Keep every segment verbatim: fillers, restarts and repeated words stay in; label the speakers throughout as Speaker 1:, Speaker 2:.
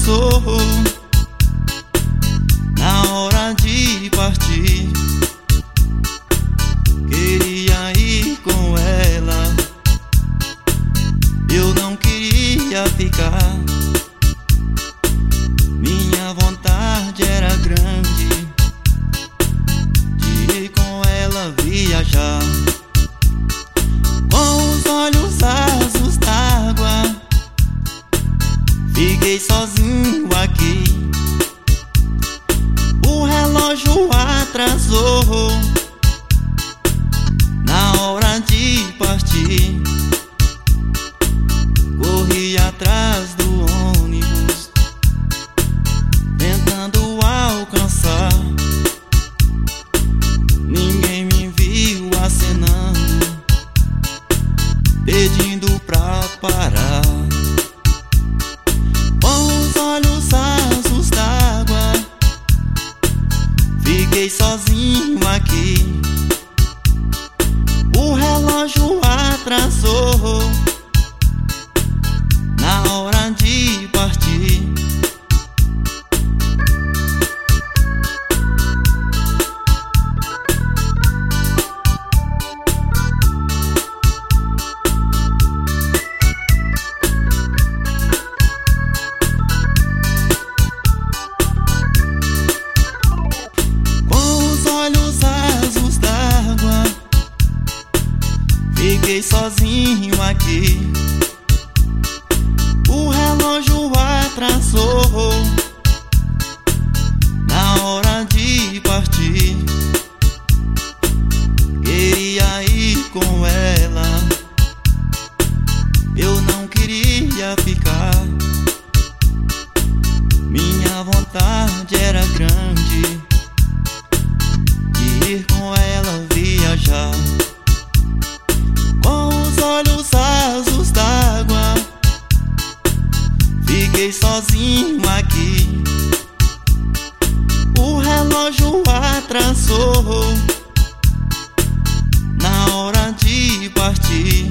Speaker 1: atrasou na hora de partir. Queria ir com ela, eu não queria ficar. Minha vontade era grande de ir com ela viajar. Com os olhos azuis d'água, fiquei sozinho aqui. O relógio atrasou na hora de partir. Corri atrás do ônibus, tentando alcançar. Ninguém me viu acenando, pedindo pra parar. Com os olhos azuis d'água, fiquei sozinho aqui. O relógio atrasou na hora de partir. Fiquei sozinho aqui. O relógio atrasou na hora de partir. Queria ir com ela, eu não queria ficar. Minha vontade era grande de ir com ela viajar. Com os olhos azuis d'água, fiquei sozinho aqui. O relógio atrasou na hora de partir.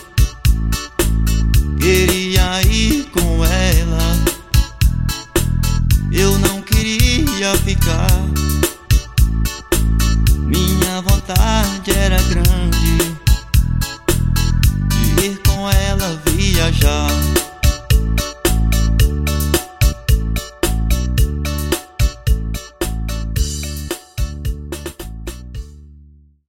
Speaker 1: Queria ir com ela, eu não queria ficar.